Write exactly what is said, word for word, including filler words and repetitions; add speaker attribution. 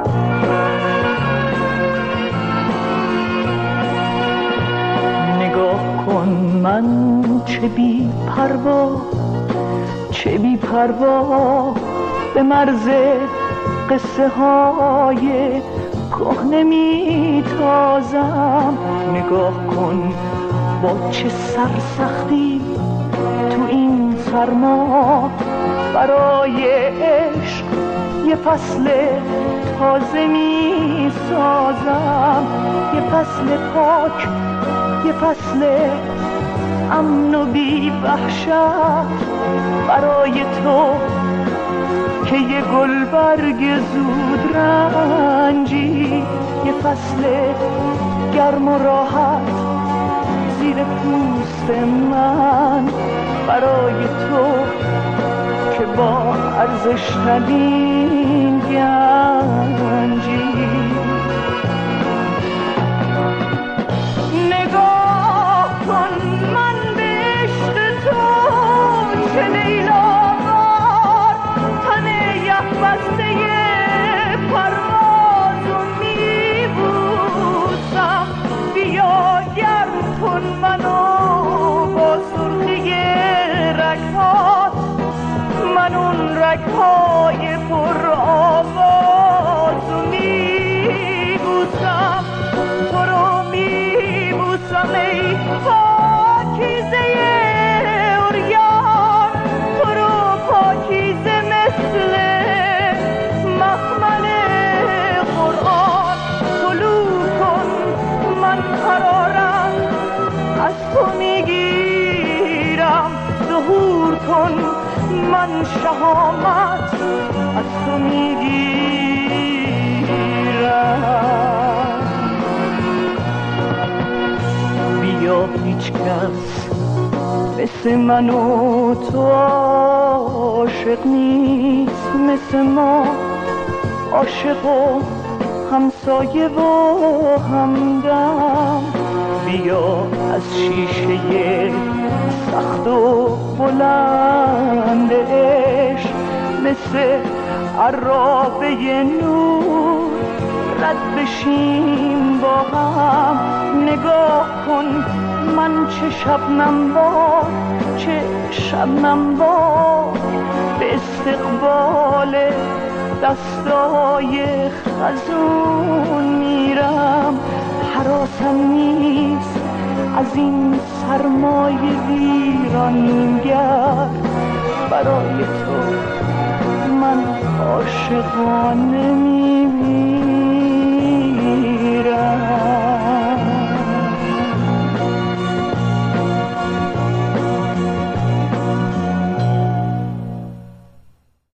Speaker 1: نگاه کن من چه بی پروا، چه بی پروا به مرز قصه های کهنه می تازم. نگاه کن با چه سرسختی تو این سرما برای عشق یه فصل تازه می سازم. یه فصل پاک، یه فصل امن و بی وحشت برای تو که یه گلبرگ زود رنجی. یه فصل گرم و راحت زیر پوست من برای تو که با ارزش ترین گنجی. نگاه کن من به عشق تو چه لیلاوار تن یخ بسته پروازو میبوسم. بیا گرم کن منو با سرخی رگهات، من اون رگهای پر آوازو میبوسم. تو رو میبوسم ای پاکیزه عریان، تو رو پاکیزه مثل مخمل قرآن. طلوع کن من قرارم از تو میگیرم، ظهور کن من شهامت از تو میگیرم. بیا هیچ کس مثل من و تو عاشق نیست، مثل ما عاشق و همسایه و همدم. بیا از شیشه سخت و بلند عشق مثل عرابه نور رد بشیم با هم. نگاه کن من چه شبنم بار، چه شبنم بار به استقبال دستای خزون میرم. حراسم نیست از این سرمای ویرانگر، برای تو من عاشقانه می